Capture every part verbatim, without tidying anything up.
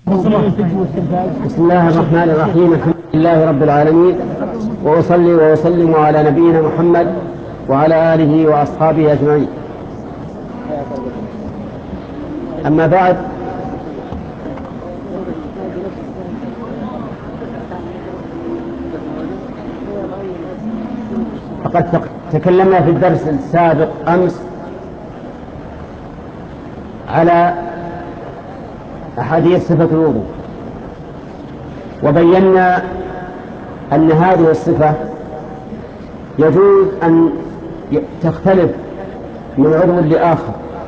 بسم الله الرحمن الرحيم. الحمد لله رب العالمين، وأصلي وأسلم على نبينا محمد وعلى آله وأصحابه أجمعين. أما بعد، فقد تكلمنا في الدرس السابق أمس على أحاديث صفة الوضوء، وبينا أن هذه الصفة يجوز أن تختلف من عضو لآخر،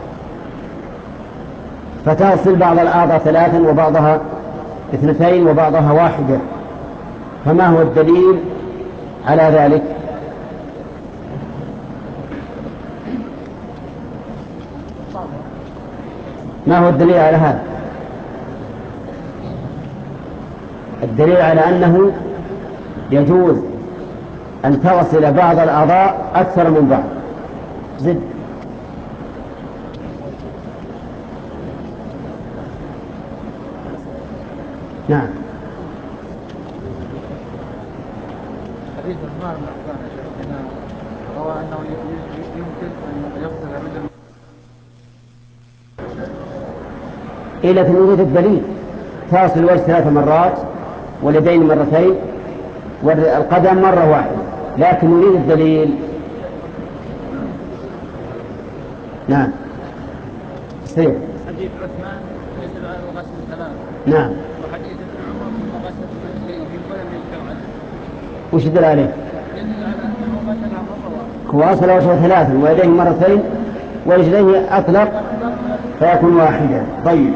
فتغسل بعض الأعضاء ثلاثا وبعضها اثنتين وبعضها واحدة. فما هو الدليل على ذلك؟ ما هو الدليل على هذا؟ الدليل على أنه يجوز أن تغسل بعض الأعضاء أكثر من بعض. زد. نعم. حديث عثمان بن عفان هنا روى أنه يمكن أن يغسل الرجل. إيه، لكن يوجد الدليل. تغسل الوجه ثلاث مرات واليدين مرتين والقدم مرة واحدة، لكن يريد الدليل. نعم. سير. حديث عثمان يدل على غسل ثلاث. نعم. وحديث ابن عمر غسل رجليه في ولم يذكر. وش يدل عليه؟ يدل على أنه غسلها مرة واحدة. غسل وجهه ثلاثا ويديه مرتين ورجليه أطلق فيكون واحدا. طيب.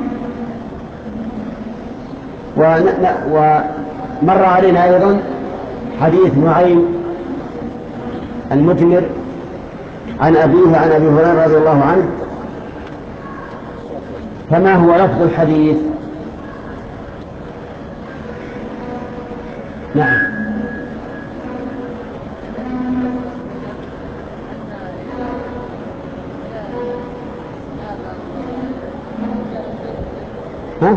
ومر علينا أيضا حديث نعيم المجمر عن أبيه عن أبي هريرة رضي الله عنه. فما هو لفظ الحديث؟ نعم. ها؟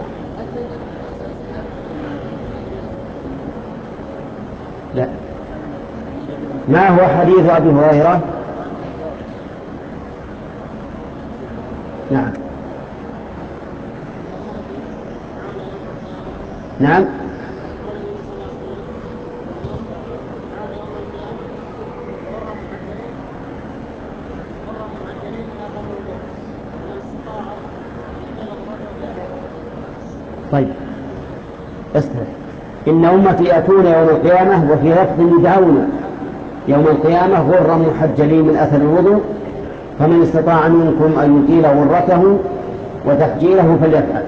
لا. ما هو حديث أبي هريرة؟ نعم. نعم. طيب، اسمع. إن أمتي يأتون يوم القيامة، وفي لفظ يدعون يوم القيامة غرا محجلين من أثر الوضوء، فمن استطاع منكم أن يطيل غرته وتحجيله فليفعل.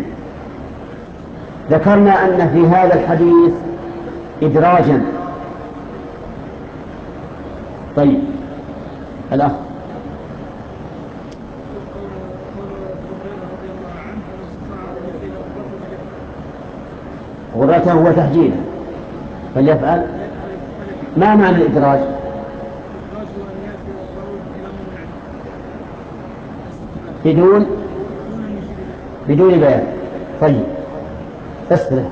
ذكرنا أن في هذا الحديث إدراجا. طيب، الأخ. غرته وتحجيله فليفعل. ما معنى الإدراج؟ بدون بدون بيان. طيب، اصبر.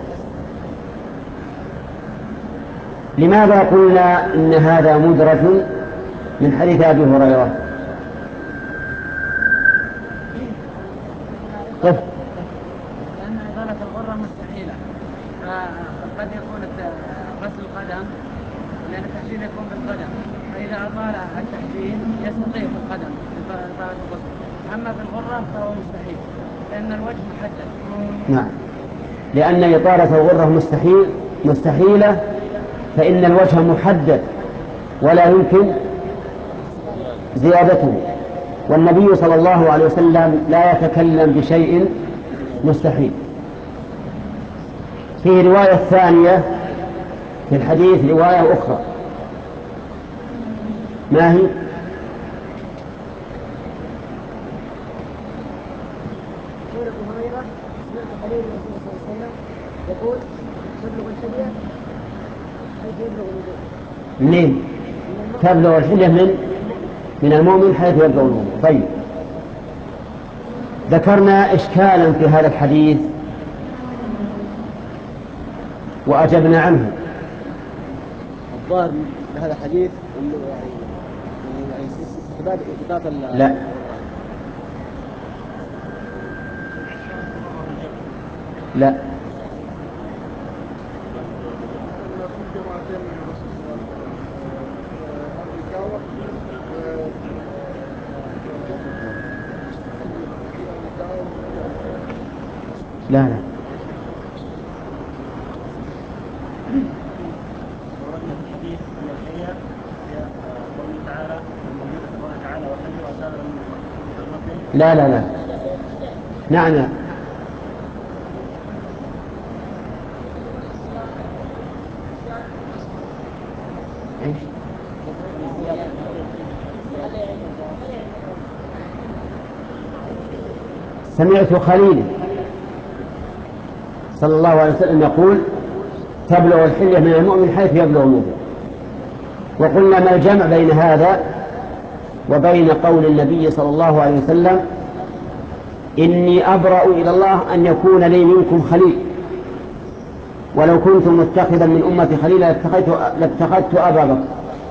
لماذا قلنا إن هذا مدرج من حديث أبي هريرة؟ طيب. لأن إزالة الغرة مستحيلة، فقد يكون غسل القدم، لأن التحجيل يكون بالقدم، فإذا أطال التحجيل يستطيع في القدم إطالة الغسل. أما في الغرة فهو مستحيل لأن الوجه محدد. نعم، لأن إطالة الغرة مستحيل مستحيلة فإن الوجه محدد ولا يمكن زيادته، والنبي صلى الله عليه وسلم لا يتكلم بشيء مستحيل. في رواية ثانية في الحديث، رواية أخرى، ما هي؟ يقول تبلغ الحلية حيث يبلغ الوضوء. منين؟ تبلغ الحلية من من المؤمن حيث يبلغ الوضوء. طيب، ذكرنا إشكالا في هذا الحديث وأجبنا عنه. الظاهر من هذا الحديث انه يعني يعني استحباب اضافه لا لا لا لا لا لا لا نعم لا. سمعت خليل صلى الله عليه وسلم يقول تبلغ الحلية من المؤمن حيث يبلغ المؤمن. وقلنا ما الجمع بين هذا وبين قول النبي صلى الله عليه وسلم إني أبرأ إلى الله أن يكون لي منكم خليل ولو كنت متخذا من أمتي خليلا لاتخذت أبا بكر.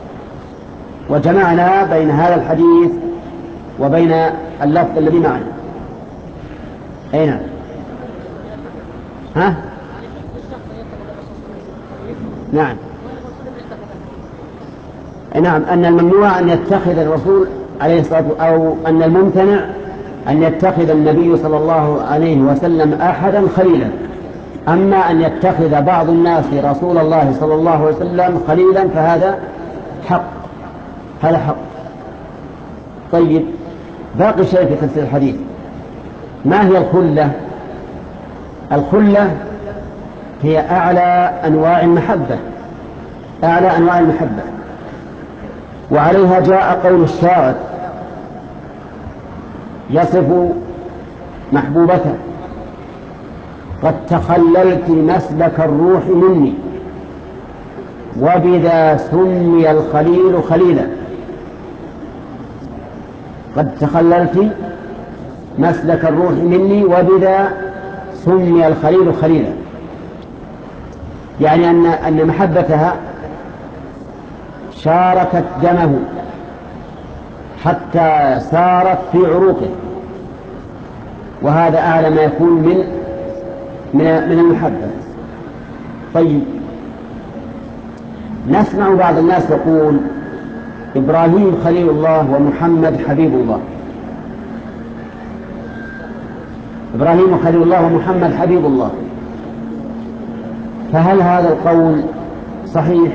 وجمعنا بين هذا الحديث وبين اللفظ الذي معنا. أين ها نعم نعم أن الممنوع أن يتخذ الرسول عليه الصلاة والسلام أو أن الممتنع أن يتخذ النبي صلى الله عليه وسلم أحدا خليلا. أما أن يتخذ بعض الناس رسول الله صلى الله عليه وسلم خليلا فهذا حق هذا حق. طيب باقي شيء في تفسير الحديث. ما هي الخلة؟ الخلة هي أعلى أنواع المحبة أعلى أنواع المحبة وعليها جاء قول الشاعر يصف محبوبته قد تخللت مسلك الروح مني وبذا سمي الخليل خليلا. قد تخللت مسلك الروح مني وبذا سمي الخليل خليلا، يعني أن أن محبتها شاركت دمه حتى سارت في عروقه، وهذا أعلى ما يكون من من من المحبة. طيب نسمع بعض الناس يقول إبراهيم خليل الله ومحمد حبيب الله. إبراهيم خليل الله ومحمد حبيب الله، فهل هذا القول صحيح؟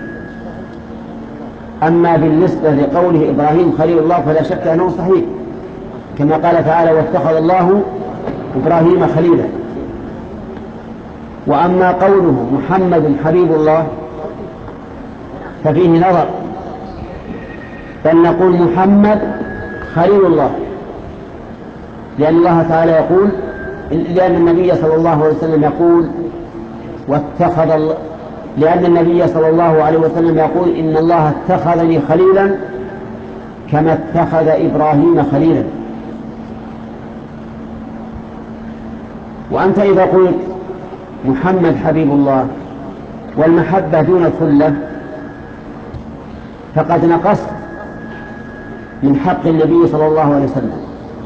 أما بالنسبة لقوله إبراهيم خليل الله فلا شك أنه صحيح، كما قال تعالى واتخذ الله إبراهيم خليلا. وأما قوله محمد حبيب الله ففيه نظر، بل نقول محمد خليل الله، لأن الله تعالى يقول لأن النبي صلى الله عليه وسلم يقول واتخذ الله لأن النبي صلى الله عليه وسلم يقول إن الله اتخذني خليلا كما اتخذ إبراهيم خليلا. وأنت إذا قلت محمد حبيب الله والمحبة دون الخلة فقد نقصت من حق النبي صلى الله عليه وسلم،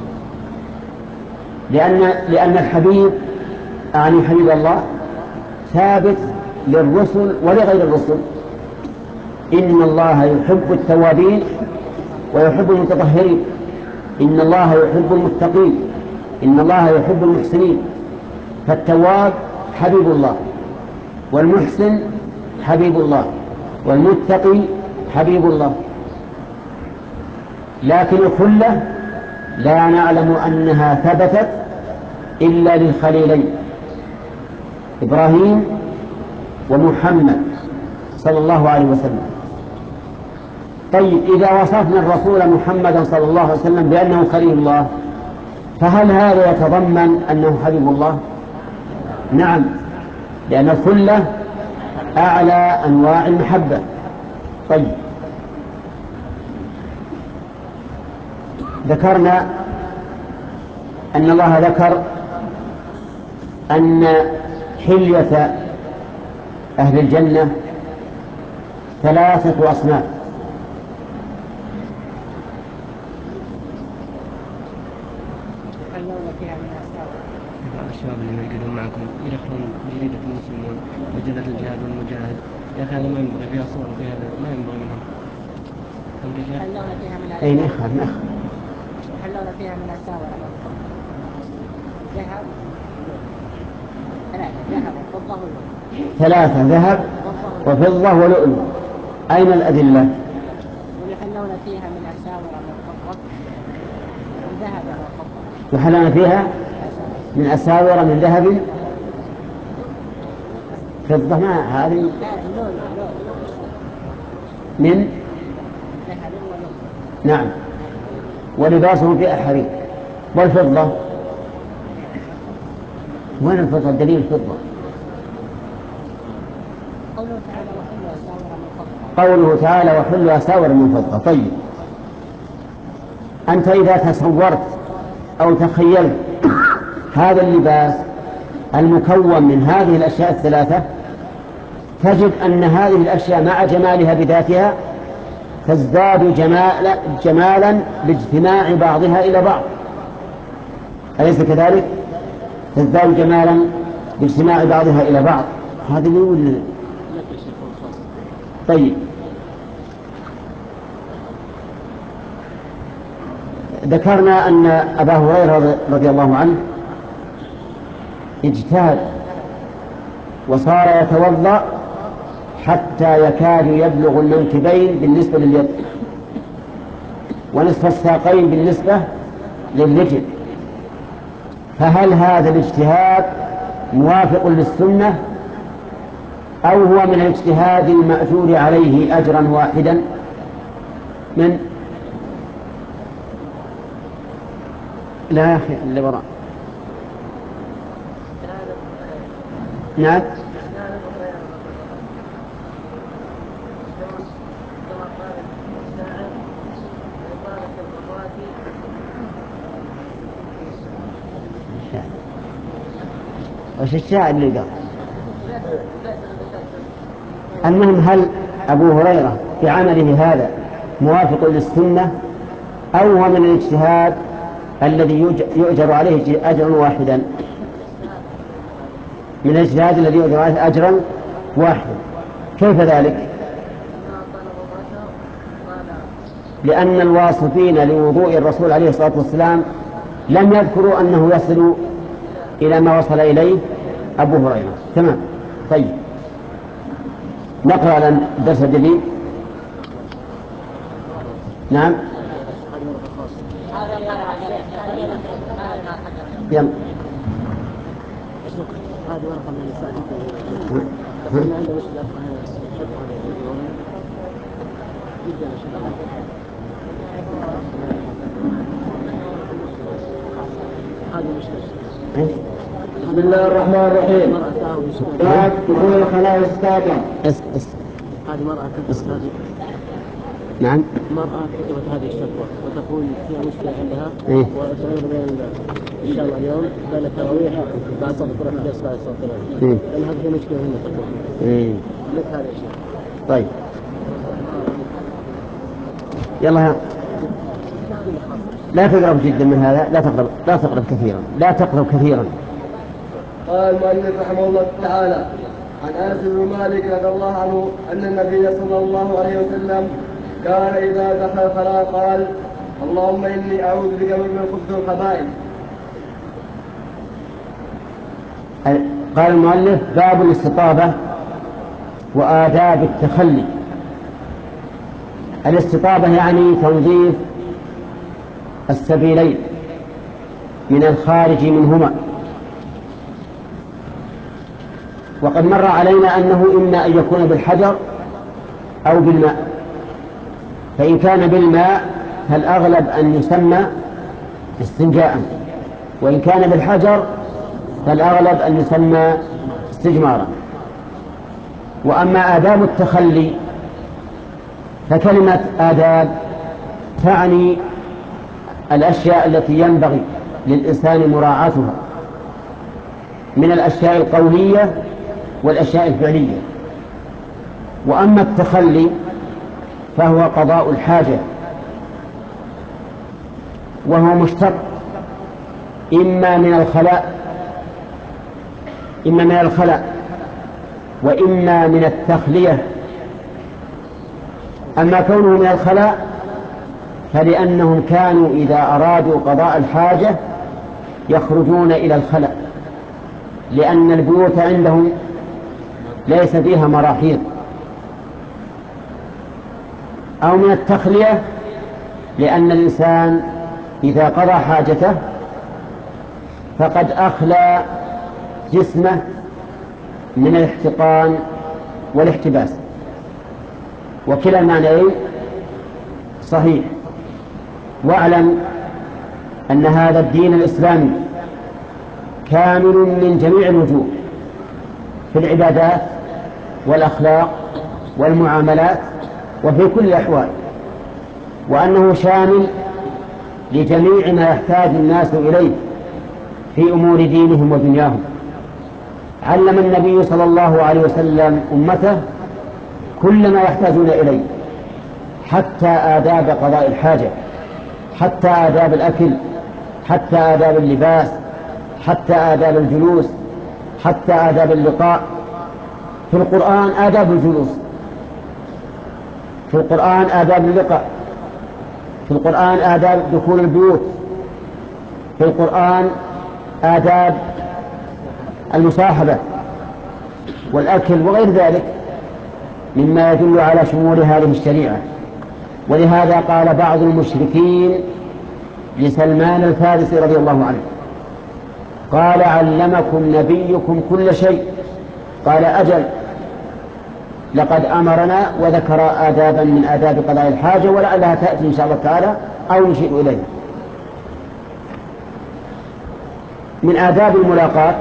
لأن لأن الحبيب أعني حبيب الله ثابت للرسل ولغير الرسل. إن الله يحب التوابين ويحب المتطهرين، إن الله يحب المتقين، إن الله يحب المحسنين. فالتواب حبيب الله، والمحسن حبيب الله، والمتقي حبيب الله. لكن الخلة لا نعلم أنها ثبتت إلا للخليلين إبراهيم ومحمد صلى الله عليه وسلم. طيب إذا وصفنا الرسول محمدا صلى الله عليه وسلم بأنه خليل الله فهل هذا يتضمن أنه حبيب الله؟ نعم، لأن الخلة أعلى أنواع المحبة. طيب ذكرنا أن الله ذكر أن حلية أهل الجنة ثلاثة أصناف. الشباب اللي يقعدون معكم يدخلون جريدة المسلمون وجريدة الجهاد والمجاهد، يا أخي هذا ما ينبغي، فيها صور وفيها ما ينبغي منهم. يحلون فيها من أي نخل نخل يحلون فيها من أساور ذهب ثلاثة ذهب وفضة ولؤلؤ. ثلاثة ذهب وفضة ولؤلؤ. أين الأدلة؟ ويحلون فيها من أساور من فضة من ذهب وفضة. يحلون فيها من أساور من ذهب فضة. ما هذه من ذهب ولؤلؤ. نعم. ولباسهم في الحرير. والفضة وين الفضة؟ دليل الفضة قوله تعالى وحلوا أساور من فضة. قوله تعالى وحلوا أساور من فضة. طيب أنت إذا تصورت أو تخيلت هذا اللباس المكون من هذه الأشياء الثلاثة تجد أن هذه الأشياء مع جمالها بذاتها تزداد جمال جمالا باجتماع بعضها إلى بعض، أليس كذلك؟ تزداد جمالا باجتماع بعضها إلى بعض. هذا اللي يقول. طيب ذكرنا أن أبا هريرة رضي الله عنه اجتهد وصار يتوضأ حتى يكاد يبلغ المنكبين بالنسبة لليد ونصف الساقين بالنسبة للرجل، فهل هذا الاجتهاد موافق للسنة أو هو من الاجتهاد المأجور عليه أجرا واحدا؟ من لا يا أخي اللي وراء. نعم. وش الشاعر اللي قال؟ المهم هل أبو هريرة في عمله هذا موافق للسنة أو هو من الاجتهاد الذي يؤجر عليه أجرا واحدا؟ من الاجتهاد الذي يؤجر عليه أجرا واحدا. كيف ذلك؟ لأن الواصفين لوضوء الرسول عليه الصلاة والسلام لم يذكروا أنه يصل إلى ما وصل إليه أبو هريرة. تمام. طيب نقرأ على الدرس الجديد. نعم. يلا. هذه ورقة من النساء فإن عنده مشكلة هذه مشكلة. بسم الله الرحمن الرحيم. بعد دخول الخلايا السابعة. اس اس هذه مرأة كتبت هذه. نعم. مرأة كتبت هذه الشكوى وتقول فيها مشكلة عندها إيه؟ وتعود بين إن شاء الله اليوم بين التراويح بعد صلاة الظهر في صلاة الظهر. إيه؟ لأن هذه فيها مشكلة هنا تقول. إيه؟ لك هذا الشيء. طيب يلا لا تقرب جدا من هذا. لا تقرب لا تقرب كثيرا لا تقرب كثيرا. قال المؤلف رحمه الله تعالى عن أنس بن مالك رضي الله عنه أن النبي صلى الله عليه وسلم كان إذا دخل الخلاء قال اللهم إني أعوذ بك من الخبث والخبائث. قال المؤلف باب الاستطابة وآداب التخلي. الاستطابة يعني تنظيف السبيلين من الخارج منهما، وقد مر علينا أنه إما أن يكون بالحجر أو بالماء، فإن كان بالماء فالأغلب أن يسمى استنجاء، وإن كان بالحجر فالأغلب أن يسمى استجمارا. وأما آداب التخلي فكلمة آداب تعني الأشياء التي ينبغي للإنسان مراعاتها من الأشياء القولية والأشياء الفعلية. وأما التخلي فهو قضاء الحاجة، وهو مشتق إما من الخلاء إما من الخلاء وإما من التخلية. أما كونه من الخلاء فلأنهم كانوا إذا أرادوا قضاء الحاجة يخرجون إلى الخلاء، لأن البيوت عندهم ليس فيها مراحيض. أو من التخلية لأن الإنسان إذا قضى حاجته فقد أخلى جسمه من الاحتقان والاحتباس، وكلا المعنيين صحيح. واعلم أن هذا الدين الإسلامي كامل من جميع الوجوه في العبادات والأخلاق والمعاملات وفي كل الأحوال، وأنه شامل لجميع ما يحتاج الناس إليه في أمور دينهم ودنياهم. علم النبي صلى الله عليه وسلم أمته كل ما يحتاجون إليه، حتى آداب قضاء الحاجة، حتى آداب الأكل، حتى آداب اللباس، حتى آداب الجلوس، حتى آداب اللقاء. في القرآن آداب الجلوس، في القرآن آداب اللقاء، في القرآن آداب دخول البيوت، في القرآن آداب المصاحبة والأكل وغير ذلك مما يدل على شمول هذه الشريعة. ولهذا قال بعض المشركين لسلمان الفارسي رضي الله عنه، قال علمكم نبيكم كل شيء؟ قال أجل، لقد أمرنا، وذكر آدابا من آداب قضاء الحاجة ولعلها تأتي إن شاء الله تعالى أو نشير إليها. من آداب الملاقاة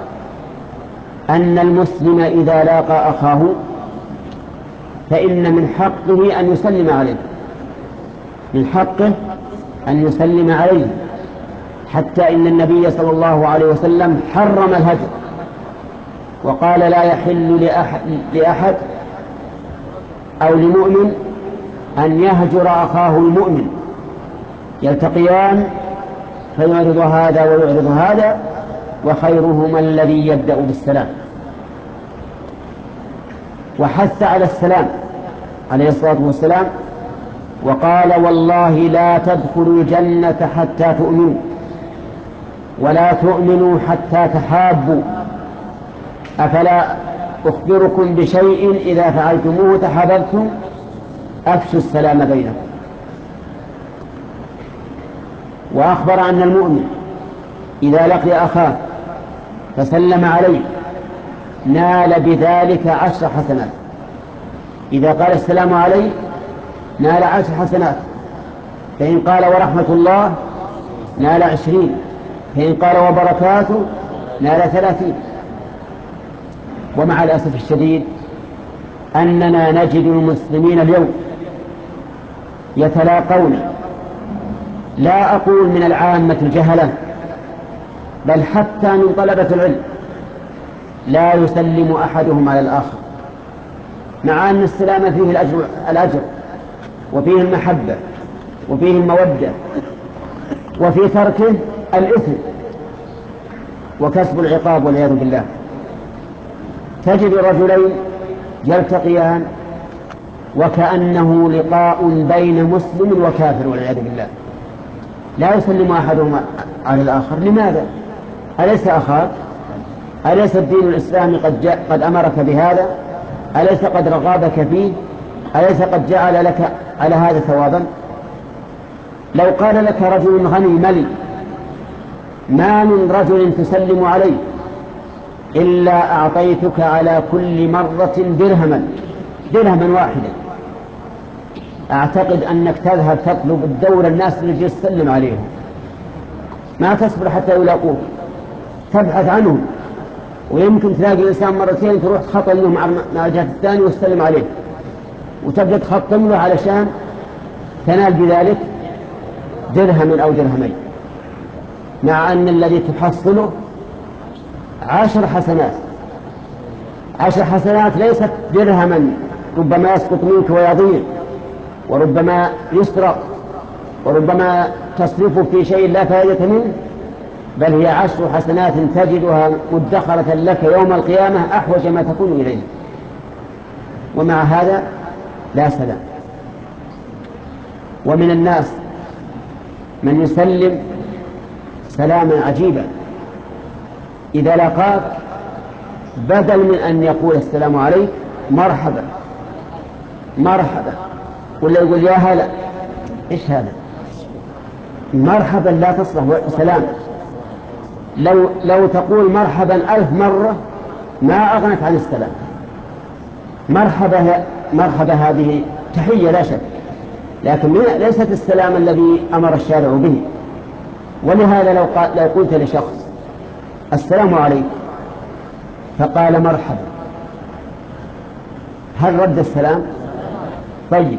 أن المسلم إذا لاقى أخاه فإن من حقه أن يسلم عليه، من حقه أن يسلم عليه، حتى إن النبي صلى الله عليه وسلم حرم الهجر وقال لا يحل لأحد, لأحد أو لمؤمن أن يهجر أخاه المؤمن، يلتقيان فيعرض هذا ويعرض هذا وخيرهما الذي يبدأ بالسلام. وحث على السلام عليه الصلاة والسلام وقال والله لا تدخلوا الجنة حتى تؤمنوا ولا تؤمنوا حتى تحابوا، أفلا أخبركم بشيء إذا فعلتموه تحاببتم؟ أفشوا السلام بينكم. وأخبر أن المؤمن إذا لقي أخاه فسلم عليه نال بذلك عشر حسنات. إذا قال السلام عليه نال عشر حسنات، فإن قال ورحمة الله نال عشرين، فإن قال وبركاته نال ثلاثين. ومع الأسف الشديد أننا نجد المسلمين اليوم يتلاقون، لا أقول من العامة الجهلة بل حتى من طلبة العلم، لا يسلم أحدهم على الآخر، مع أن السلام فيه الأجر, الأجر وفيه المحبة وفيه المودة وفي تركه الإثم وكسب العقاب والعياذ بالله. تجد رجلين يلتقيان وكأنه لقاء بين مسلم وكافر والعياذ بالله، لا يسلم أحدهما على الآخر. لماذا؟ أليس أخاك؟ أليس الدين الإسلامي قد, جاء قد أمرك بهذا؟ أليس قد رغبك فيه؟ أليس قد جعل لك على هذا ثوابا؟ لو قال لك رجل غني ملي ما من رجل تسلم عليه إلا أعطيتك على كل مرة درهما درهما واحدا، أعتقد أنك تذهب تطلب الدور الناس اللي تسلم عليهم، ما تصبر حتى يلاقوك، تبحث عنهم، ويمكن تلاقي الإنسان مرتين تروح تخطم له مع الجهة الثانية وتسلم عليه وتبدأ تخطم له علشان تنال بذلك درهم أو درهمين، مع أن الذي تحصله عشر حسنات. عشر حسنات ليست درهما ربما يسقط منك ويضيع، وربما يسرق، وربما تصرف في شيء لا فائدة منه، بل هي عشر حسنات تجدها مدخرة لك يوم القيامة أحوج ما تكون إليه، ومع هذا لا سلام. ومن الناس من يسلم سلاما عجيبا، إذا لقاك بدل من أن يقول السلام عليك مرحبا مرحبا، ولا يقول يا هلا. إيش هذا؟ مرحبا لا تصلح سلام. لو, لو تقول مرحبا ألف مرة ما أغنت عن السلام. مرحبا مرحبا هذه تحية لا شك، لكن ليست السلام الذي أمر الشارع به. ولهذا لو, لو قلت لشخص السلام عليكم فقال مرحبا، هل رد السلام؟ طيب،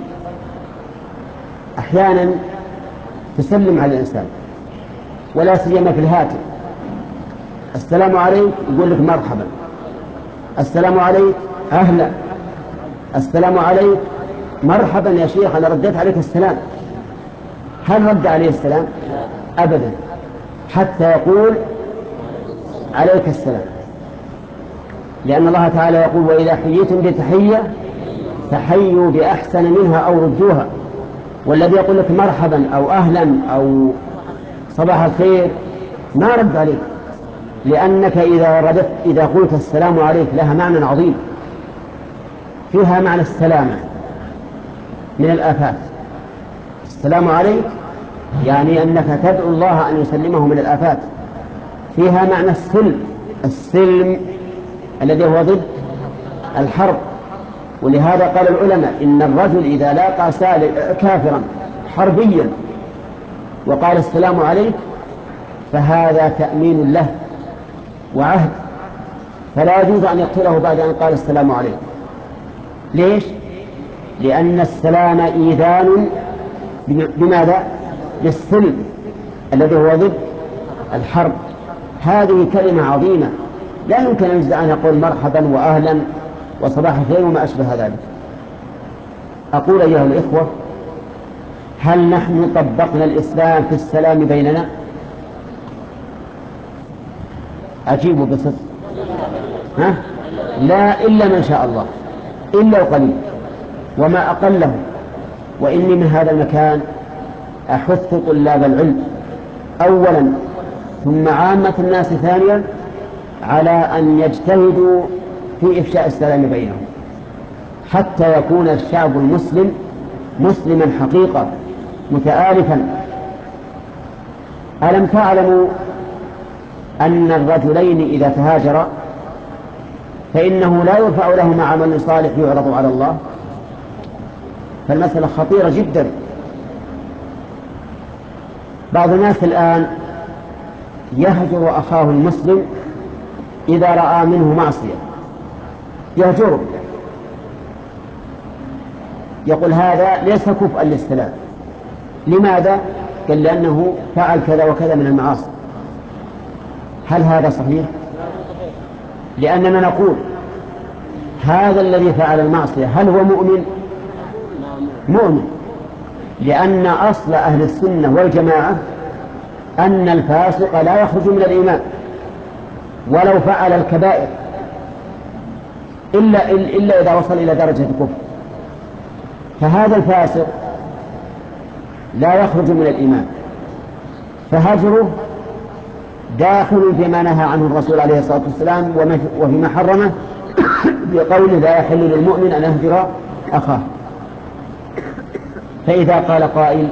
أحيانا تسلم على الإنسان ولا سيما في الهاتف، السلام عليك يقول لك مرحبا، السلام عليك أهلا، السلام عليك مرحبا يا شيخ أنا رديت عليك السلام. هل رد عليه السلام؟ أبدا، حتى يقول عليك السلام، لأن الله تعالى يقول وإذا حييتم بتحية فحيوا بأحسن منها أو ردوها. والذي يقول لك مرحبا أو أهلا أو صباح الخير ما رد عليك، لأنك إذا ردت إذا قلت السلام عليك لها معنى عظيم، فيها معنى السلامة من الآفات. السلام عليك يعني أنك تدعو الله أن يسلمه من الآفات. فيها معنى السلم، السلم الذي هو ضد الحرب. ولهذا قال العلماء إن الرجل إذا لاقى كافرا حربيا وقال السلام عليك فهذا تأمين له وعهد، فلا يجوز أن يقتله بعد أن قال السلام عليك. ليش؟ لأن السلام إيذان بماذا؟ بالسلم الذي هو ضد الحرب. هذه كلمة عظيمة لا يمكن أن يقول مرحبا وأهلا وصباح الخير وما أشبه ذلك. أقول أيها الإخوة، هل نحن طبقنا الإسلام في السلام بيننا؟ أجيبوا بصدق. ها؟ لا، إلا من شاء الله، إلا القليل وما أقله. وإني من هذا المكان أحث طلاب العلم أولا ثم عامة الناس ثانيا على أن يجتهدوا في إفشاء السلام بينهم حتى يكون الشعب المسلم مسلما حقيقة متآلفا. ألم تعلموا أن الرجلين إذا تهاجرا فإنه لا يرفع لهما عمل صالح يعرض على الله؟ فالمسألة خطيرة جدا. بعض الناس الآن يهجر أخاه المسلم إذا رأى منه معصية، يهجره، يقول هذا ليس كفءا للسلام. لماذا؟ قال لأنه فعل كذا وكذا من المعاصي. هل هذا صحيح؟ لأننا نقول هذا الذي فعل المعصية هل هو مؤمن؟ مؤمن، لأن أصل أهل السنة والجماعة أن الفاسق لا يخرج من الإيمان ولو فعل الكبائر إلا, إلا إذا وصل إلى درجة الكفر. فهذا الفاسق لا يخرج من الإيمان، فهجره داخل فيما نهى عنه الرسول عليه الصلاة والسلام وفيما حرمه بقوله لا يحل للمؤمن أن يهجر أخاه. فإذا قال قائل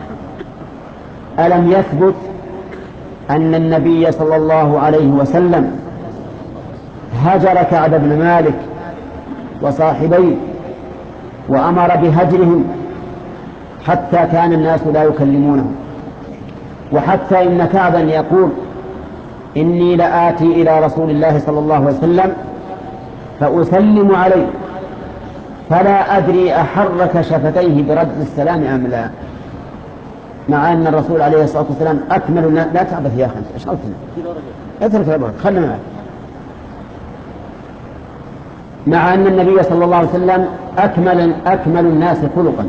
ألم يثبت أن النبي صلى الله عليه وسلم هجر كعب بن مالك وصاحبيه وأمر بهجرهم حتى كان الناس لا يكلمونه، وحتى إن كعبا يقول إني لآتي إلى رسول الله صلى الله عليه وسلم فأسلم عليه فلا أدري أحرك شفتيه برد السلام أم لا، مع أن الرسول عليه الصلاة والسلام أكمل الناس. لا تعبث يا أخي، إيش قلتنا؟ اترك العبارة، خلنا معك. مع أن النبي صلى الله عليه وسلم أكمل, أكمل الناس خلقا،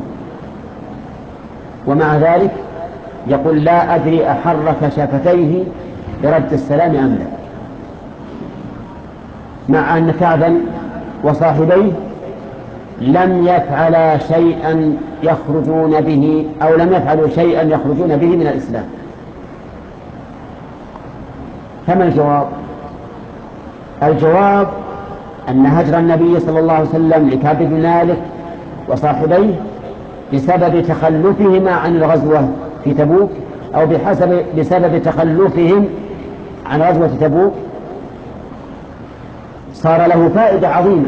ومع ذلك يقول لا أدري أحرك شفتيه برد السلام أم لا، مع أن كعبا وصاحبيه لم يفعلا شيئا يخرجون به أو لم يفعلوا شيئا يخرجون به من الإسلام. فما الجواب؟ الجواب أن هجر النبي صلى الله عليه وسلم لكعب بن مالك وصاحبيه بسبب تخلفهما عن الغزوة في تبوك، أو بحسب بسبب تخلفهم عن غزوة تبوك، صار له فائدة عظيمة.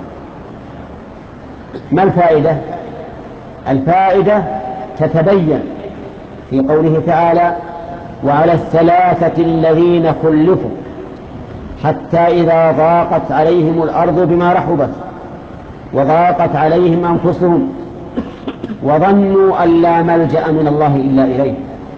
ما الفائدة؟ الفائدة تتبين في قوله تعالى: وعلى الثلاثة الذين خلفوا حتى إذا ضاقت عليهم الأرض بما رحبت وضاقت عليهم أنفسهم وظنوا أن لا ملجأ من الله إلا إليه.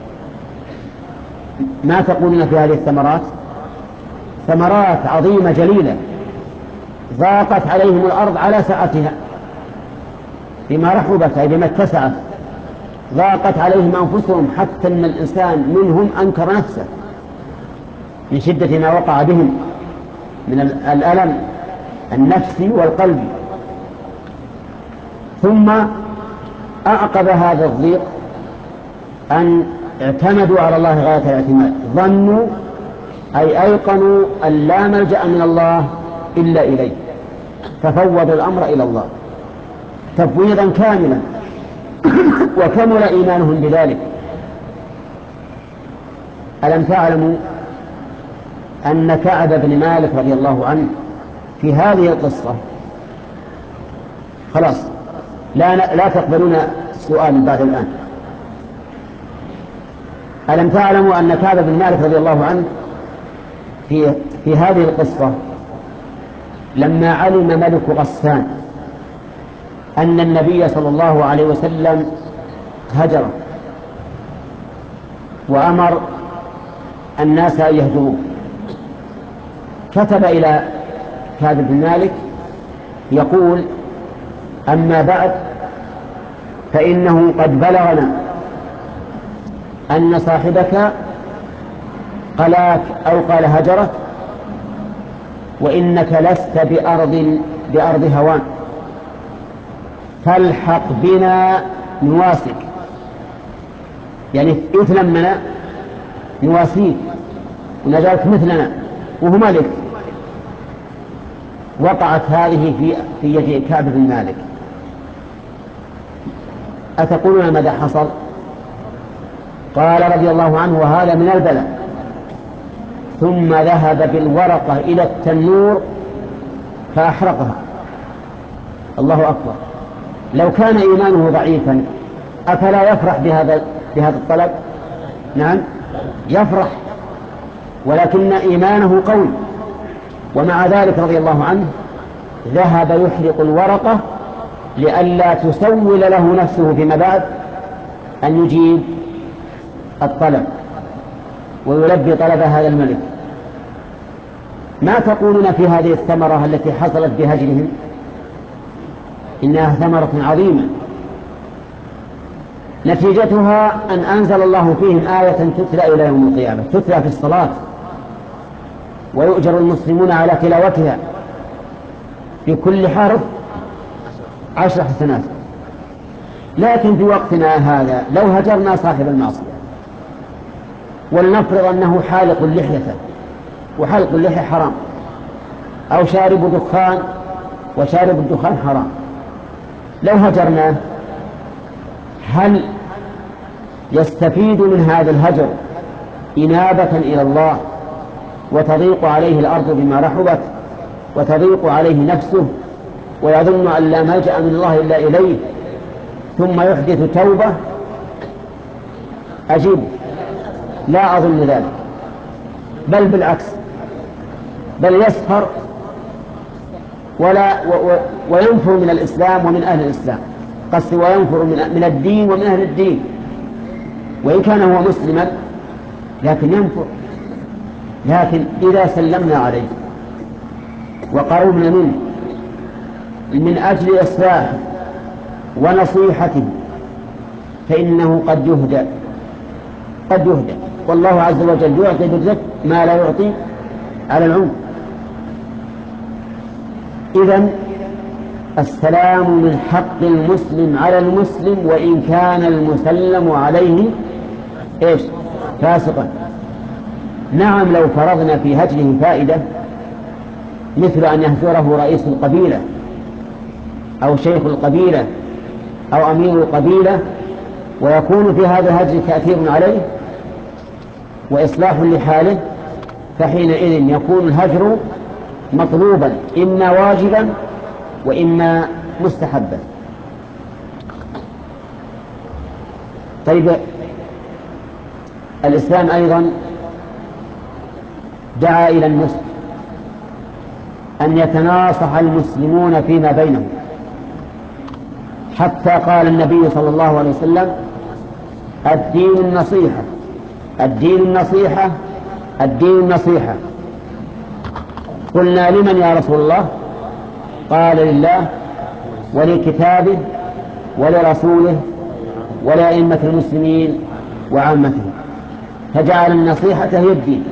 ما تقولون في هذه الثمرات؟ ثمرات عظيمة جليلة. ضاقت عليهم الأرض على سعتها بما رحبت أي بما اتسعت، ضاقت عليهم أنفسهم حتى أن الإنسان منهم أنكر نفسه من شدة ما وقع بهم من الألم النفسي والقلبي. ثم أعقب هذا الضيق أن اعتمدوا على الله غاية الاعتماد، ظنوا أي أيقنوا أن لا ملجأ من الله إلا إليه، ففوضوا الأمر إلى الله تفويضا كاملا، وكمل إيمانهم بذلك. ألم تعلموا أن كعب بن مالك رضي الله عنه في هذه القصة خلاص لا, لا تقبلون السؤال بعد الآن. ألم تعلموا أن كعب بن مالك رضي الله عنه في, في هذه القصة لما علم ملك غسان أن النبي صلى الله عليه وسلم هجره وأمر الناس أن يهجروه، كتب إلى كعب بن مالك يقول: أما بعد فإنه قد بلغنا أن صاحبك قلاك أو قال هجرك، وإنك لست بأرض, بأرض هوان، فالحق بنا نواسك، يعني اتلمنا نواسيك ونجعلك مثلنا وهو ملك. وقعت هذه في, في يد كعب بن مالك. أتقولون ماذا حصل؟ قال رضي الله عنه: وهذا من البلاء. ثم ذهب بالورقة إلى التنور فأحرقها. الله أكبر. لو كان إيمانه ضعيفا أفلا يفرح بهذا, بهذا الطلب؟ نعم يفرح، ولكن إيمانه قوي. ومع ذلك رضي الله عنه ذهب يحرق الورقة لئلا تسول له نفسه فيما بعد أن يجيب الطلب ويلبي طلب هذا الملك. ما تقولون في هذه الثمرة التي حصلت بهجرهم؟ إنها ثمرة عظيمة نتيجتها أن أنزل الله فيهم آية تتلى إلى يوم القيامة، تتلى في الصلاة ويؤجر المسلمون على تلاوتها في كل حرف عشر حسنات. لكن في وقتنا هذا لو هجرنا صاحب المعصية ولنفرض أنه حالق لحيته وحلق اللحية حرام، أو شارب دخان وشارب الدخان حرام، لو هجرناه هل يستفيد من هذا الهجر إنابة إلى الله وتضيق عليه الأرض بما رحبت وتضيق عليه نفسه ويظن أن لا ملجأ من الله إلا إليه ثم يحدث توبة؟ أجيب لا أظن ذلك، بل بالعكس، بل يسخر ولا و و وينفر من الإسلام ومن أهل الإسلام، قصدي وينفر من, من الدين ومن أهل الدين، وإن كان هو مسلما لكن ينفر. لكن إذا سلمنا عليه وقربنا منه من أجل إصلاحه ونصيحته فإنه قد يهدى قد يهدى والله عز وجل يعطي بالرفق ما لا يعطي على العنف. إذن السلام من حق المسلم على المسلم وإن كان المسلم عليه إيش؟ فاسقا. نعم لو فرضنا في هجره فائدة مثل أن يهجره رئيس القبيلة أو شيخ القبيلة أو أمير القبيلة ويكون في هذا الهجر تأثير عليه وإصلاح لحاله فحينئذ يكون الهجر مطلوبا إما واجبا وإما مستحبا. طيب الإسلام أيضا دعا إلى النصح أن يتناصح المسلمون فيما بينهم حتى قال النبي صلى الله عليه وسلم الدين النصيحة الدين النصيحة الدين النصيحة. قلنا لمن يا رسول الله؟ قال لله ولكتابه ولرسوله ولأئمة المسلمين وعامتهم. فجعل النصيحة هي الدين.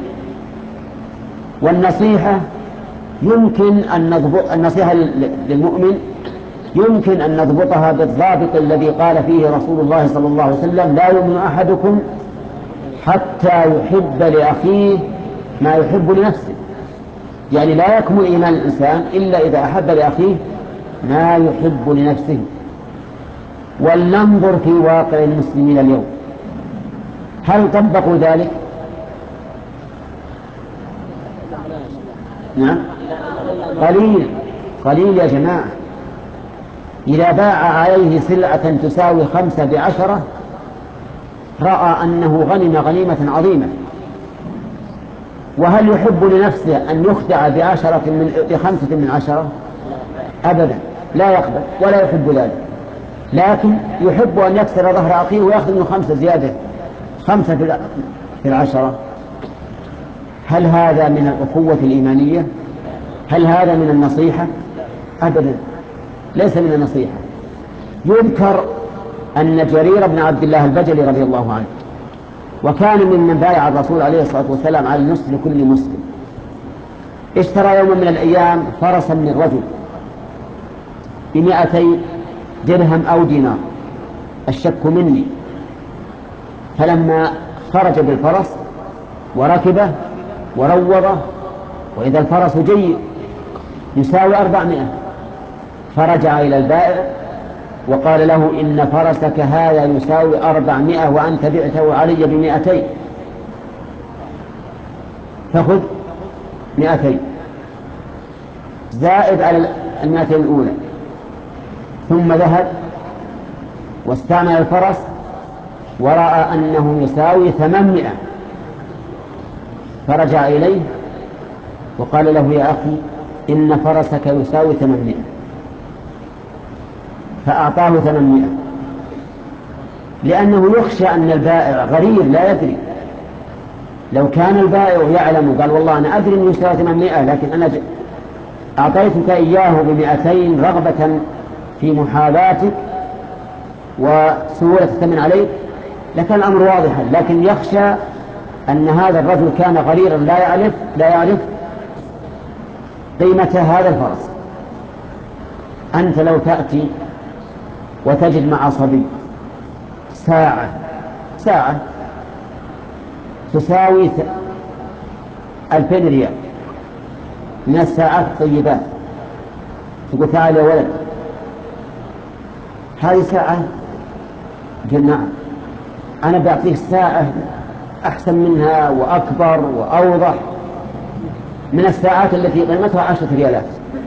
والنصيحة يمكن أن نضبط النصيحة للمؤمن يمكن أن نضبطها بالضابط الذي قال فيه رسول الله صلى الله عليه وسلم لا يؤمن أحدكم حتى يحب لأخيه ما يحب لنفسه. يعني لا يكمل إيمان الإنسان إلا إذا أحب لأخيه ما يحب لنفسه. ولننظر في واقع المسلمين اليوم هل طبقوا ذلك؟ نعم قليل قليل يا جماعة. إذا باع عليه سلعة تساوي خمسة بعشرة رأى أنه غنم غنيمة عظيمة. وهل يحب لنفسه أن يخدع بعشرة من بخمسة من عشرة؟ أبدا لا يقبل ولا يحب ذلك. لكن يحب أن يكسر ظهر أخيه ويأخذ منه خمسة زيادة خمسة في العشرة. هل هذا من الأخوة الإيمانية؟ هل هذا من النصيحة؟ أبدا ليس من النصيحة. يذكر أن جرير بن عبد الله البجلي رضي الله عنه وكان ممن بايع الرسول عليه الصلاة والسلام على النصح لكل مسلم اشترى يوما من الأيام فرسا من رجل بمئتي درهم أو دينار الشك مني. فلما خرج بالفرس وركبه وروضه وإذا الفرس جيد يساوي أربعمائة فرجع إلى البائع وقال له إن فرسك هذا يساوي أربعمائة وأنت بعته علي بمئتين فخذ مئتين زائد على المئتين الأولى. ثم ذهب واستعمل الفرس ورأى أنه يساوي ثمانمائة فرجع إليه وقال له يا أخي إن فرسك يساوي ثمانمائة فأعطاه ثمانمائة لأنه يخشى أن البائع غرير لا يدري. لو كان البائع يعلم وقال والله أنا أدري أنه يساوي ثمانمائة لكن أنا أعطيتك إياه بمئتين رغبة في محاباتك وسهولة الثمن عليك لكان الأمر واضحا. لكن يخشى أن هذا الرجل كان غريرا لا يعرف لا يعرف قيمة هذا الفرس. أنت لو تأتي وتجد مع صبي ساعة ساعة تساوي ألفين ريال من الساعات الطيبات تقول تعال يا ولد هذه ساعة قل نعم أنا بعطيك ساعة أحسن منها وأكبر وأوضح من الساعات التي قيمتها عشرة ريالات.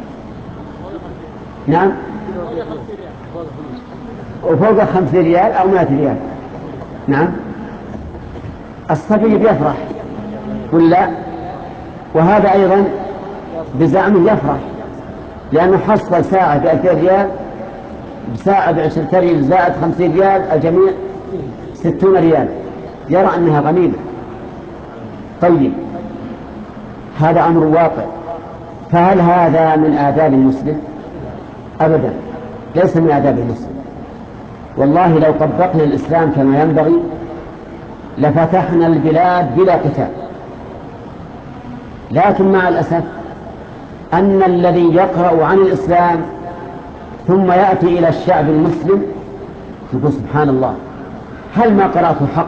نعم وفوق خمسين ريال أو مائة ريال. نعم الصبي بيفرح ولا؟ وهذا أيضا بزعمه يفرح لأنه حصل ساعة بألفين ريال بساعة بعشرة ريال زائد خمسين ريال الجميع ستون ريال يرى أنها غنيمة. طيب هذا أمر واقع. فهل هذا من آداب المسلم؟ أبدا، ليس من آداب المسلم. والله لو طبقنا الإسلام كما ينبغي لفتحنا البلاد بلا قتال، لكن مع الأسف أن الذي يقرأ عن الإسلام ثم يأتي إلى الشعب المسلم يقول سبحان الله هل ما قرأته حق؟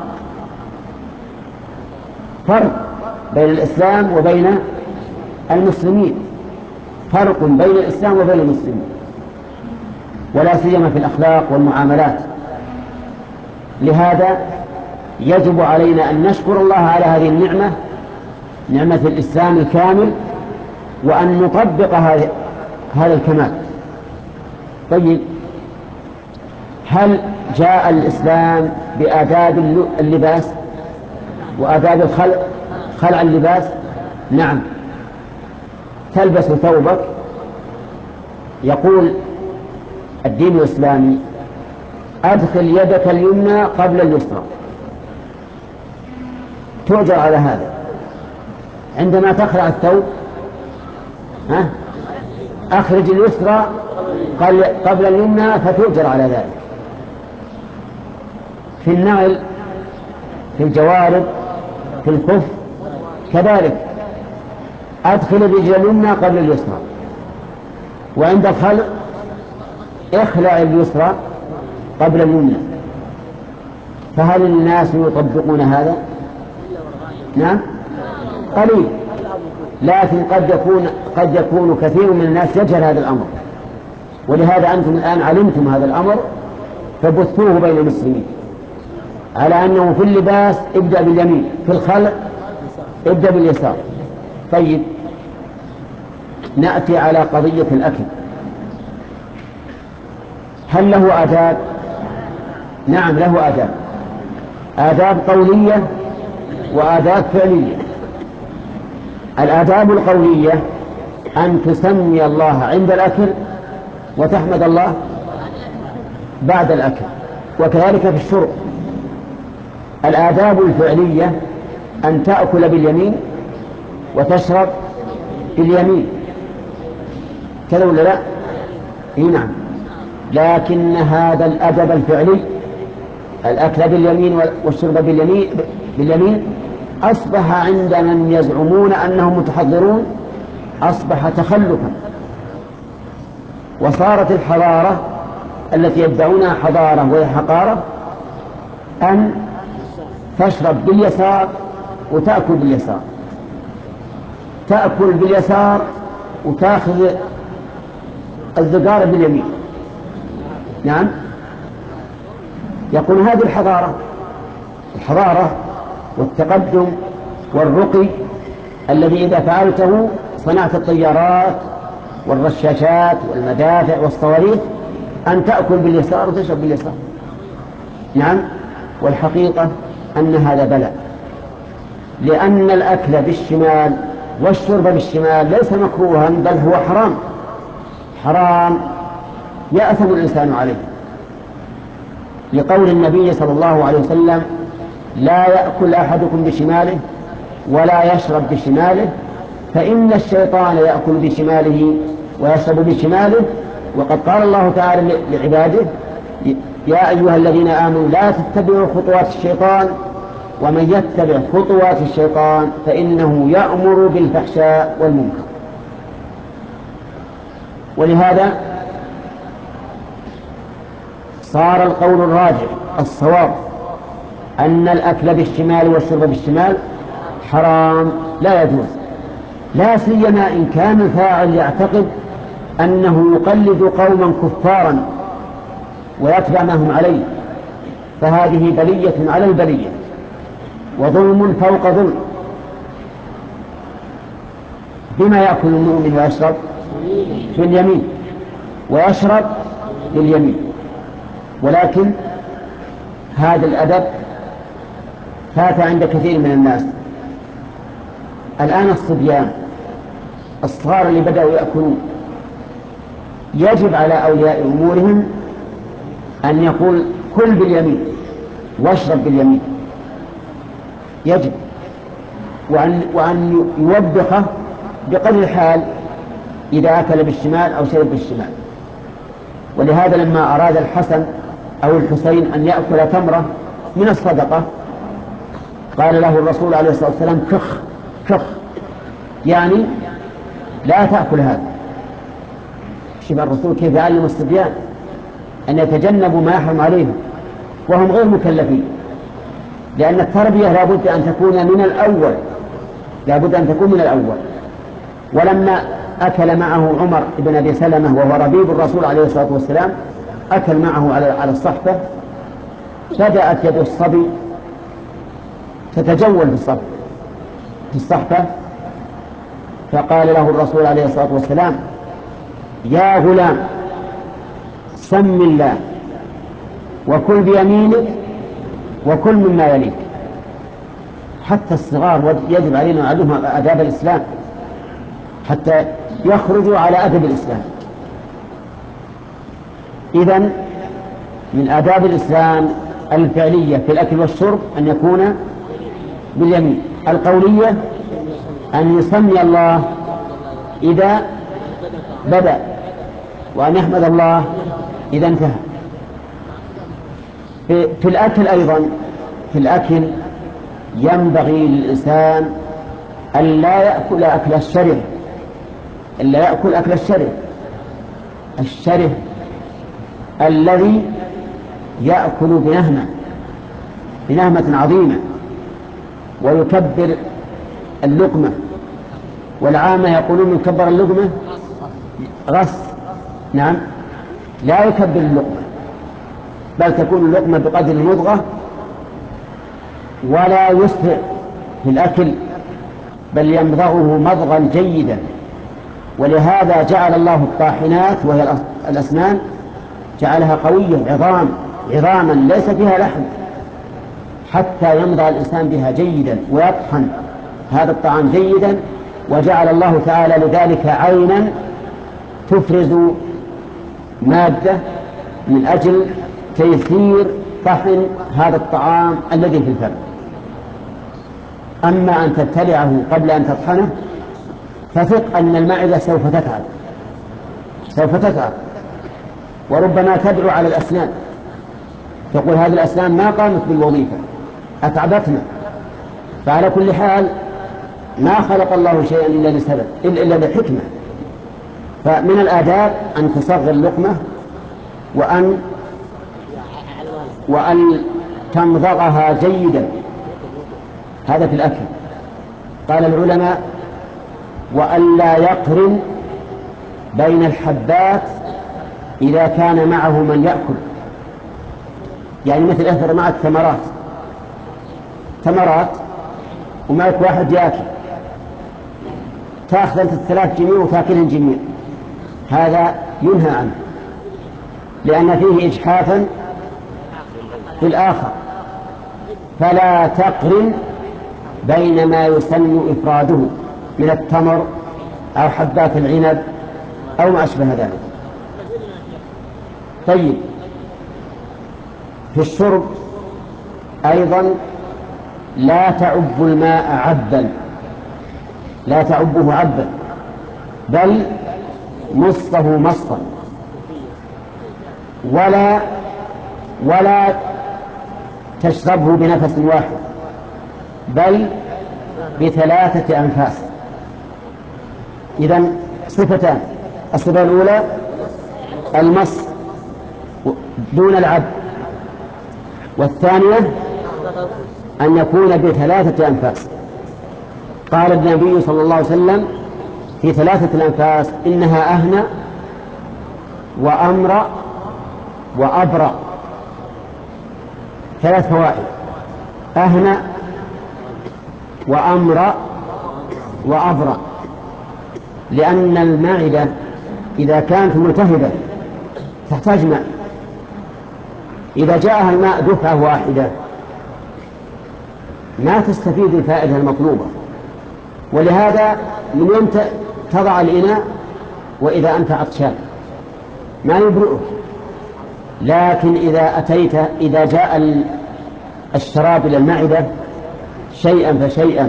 فرق بين الإسلام وبين المسلمين، فرق بين الإسلام وبين المسلمين، ولا سيما في الأخلاق والمعاملات. لهذا يجب علينا أن نشكر الله على هذه النعمة، نعمة الإسلام الكامل، وأن نطبق هذا الكمال. طيب، هل جاء الإسلام بآداب اللباس وآداب الخلع، خلع اللباس؟ نعم، تلبس ثوبك. يقول الدين الإسلامي أدخل يدك اليمنى قبل اليسرى، تؤجر على هذا. عندما تخلع الثوب ها أخرج اليسرى قبل اليمنى فتؤجر على ذلك. في النعل، في الجوارب، في الكف كذلك، أدخل الرجل اليمنى قبل اليسرى. وعند الخلع اخلع اليسرى قبل اليمنى. فهل الناس يطبقون هذا؟ نعم، قليل، لكن قد يكون قد يكون كثير من الناس يجهل هذا الأمر، ولهذا أنتم الآن علمتم هذا الأمر فبثوه بين المسلمين على أنه في اللباس ابدأ باليمين، في الخلع ابدأ باليسار. طيب، نأتي على قضية الأكل. هل له آداب؟ نعم له آداب، آداب قولية وآداب فعلية. الآداب القولية أن تسمي الله عند الأكل وتحمد الله بعد الأكل، وكذلك في الشرب. الآداب الفعلية أن تأكل باليمين وتشرب باليمين، كذا ولا لا؟ إيه نعم. لكن هذا الأدب الفعلي، الأكل باليمين والشرب باليمين, باليمين أصبح عند من يزعمون أنهم متحضرون أصبح تخلفا، وصارت الحضارة التي يدعونها حضارة وهي حقارة أن تشرب باليسار وتأكل باليسار، تأكل باليسار وتأخذ الزقارة باليمين. نعم، يقول هذه الحضارة، الحضارة والتقدم والرقي الذي إذا فعلته صنعت الطيارات والرشاشات والمدافع والصواريخ، أن تأكل باليسار وتشرب باليسار. نعم، والحقيقة أن هذا بلاء، لأن الأكل بالشمال والشرب بالشمال ليس مكروها، بل هو حرام، حرام يأثم الإنسان عليه، لقول النبي صلى الله عليه وسلم: لا يأكل أحدكم بشماله ولا يشرب بشماله، فإن الشيطان يأكل بشماله ويشرب بشماله. وقد قال الله تعالى لعباده: يا أيها الذين آمنوا لا تتبعوا خطوات الشيطان ومن يتبع خطوات الشيطان فإنه يأمر بالفحشاء والمنكر. ولهذا صار القول الراجح الصواب أن الأكل بالشمال والشرب بالشمال حرام لا يجوز، لا سيما إن كان الفاعل يعتقد أنه يقلد قوما كفارا ويتبع ما هم عليه، فهذه بلية على البلية وظلم فوق ظلم. بما يأكل المؤمن ويشرب؟ في اليمين، ويشرب باليمين. ولكن هذا الأدب فات عند كثير من الناس. الآن الصبيان الصغار اللي بدأوا يأكلون، يجب على أولياء أمورهم أن يقول: كل باليمين واشرب باليمين، يجب، وأن, وأن يوبخه بقدر الحال إذا أكل بالشمال أو شرب بالشمال. ولهذا لما أراد الحسن أو الحسين أن يأكل تمرة من الصدقة قال له الرسول عليه الصلاة والسلام كخ كخ، يعني لا تأكل هذا. شوف الرسول كيف يعلم الصبيان أن يتجنبوا ما يحرم عليهم وهم غير مكلفين، لأن التربية لا بد أن تكون من الأول، لا بد أن تكون من الأول. ولما أكل معه عمر بن أبي سلمة وهو ربيب الرسول عليه الصلاة والسلام، أكل معه على على الصحفة، بدأت يد الصبي تتجول في الصحفة في الصحفة فقال له الرسول عليه الصلاة والسلام يا غلام سم الله وكل بيمينك وكل مما يليك. حتى الصغار يجب علينا نعلمهم آداب الإسلام حتى يخرجوا على أدب الإسلام. إذن من آداب الإسلام الفعلية في الأكل والشرب أن يكون باليمين، القولية أن يسمي الله إذا بدأ وأن يحمد الله إذا انتهى. في, في الأكل أيضا في الأكل ينبغي للإنسان أن لا يأكل أكل الشره، إلا يأكل أكل الشره الشره الذي يأكل بنهمة بنهمة عظيمة ويكبر اللقمة، والعامة يقولون يكبر اللقمة غص، نعم لا يكبر اللقمة بل تكون اللقمة بقدر المضغة ولا يسرع في الأكل بل يمضغه مضغا جيدا. ولهذا جعل الله الطاحنات وهي الأسنان جعلها قوية عظام عظاما ليس فيها لحم حتى يمضغ الإنسان بها جيدا ويطحن هذا الطعام جيدا. وجعل الله تعالى لذلك عينا تفرز مادة من أجل تيسير طحن هذا الطعام الذي في الفم. أما أن تبتلعه قبل أن تطحنه فثق أن المعدة سوف تتعب سوف تتعب وربما تدعو على الأسنان تقول هذه الأسنان ما قامت بالوظيفة أتعبتنا. فعلى كل حال ما خلق الله شيئا إلا لسبب إلا لحكمة. فمن الآداب أن تصغر اللقمة وأن وأن تمضغها جيدا، هذا في الأكل. قال العلماء وأن لا يقرن بين الحبات إذا كان معه من يأكل، يعني مثل أثر معك ثمرات ثمرات ومعك واحد يأكل تأخذ أنت الثلاث جميع وتأكلهم جميع، هذا ينهى عنه لأن فيه إجحافا في الآخر. فلا تقرن بين ما يسن إفراده من التمر أو حبات العنب أو ما أشبه ذلك. طيب في الشرب أيضا لا تعب الماء عبا لا تعبه عبا بل نصفه مصفا ولا ولا تشربه بنفس واحد بل بثلاثة أنفاس. إذن صفتان، الصفة الأولى المص دون العب، والثانية أن يكون بثلاثة أنفاس. قال النبي صلى الله عليه وسلم في ثلاثة الأنفاس إنها أهنى وأمر وأبرأ، ثلاث فوائد: أهنى وأمر وأبرأ، لأن المعدة إذا كانت ملتهبة تحتاج ماء، إذا جاءها الماء دفعة واحدة ما تستفيد الفائدة المطلوبة. ولهذا من يوم تضع الإناء وإذا أنت عطشان ما يبرئك، لكن إذا أتيت إذا جاء الشراب إلى المعدة شيئا فشيئا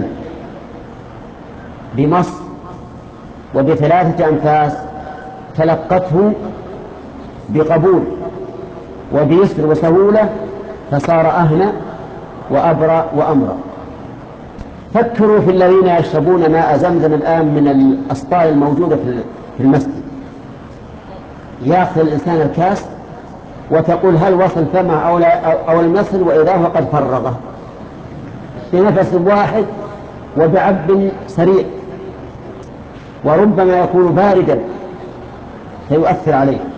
بمص وبثلاثة أنفاس تلقته بقبول وبيسر وسهولة فصار أهنى وأبرأ وأمرأ. فكروا في الذين يشربون ماء زمزم الآن من الأسطال الموجودة في المسجد. يأخذ الإنسان الكاس وتقول هل وصل فمه أو, أو لم يصل، وإذا هو قد فرغه في نفس واحد وبعب سريع، وربما يكون باردا فيؤثر عليه.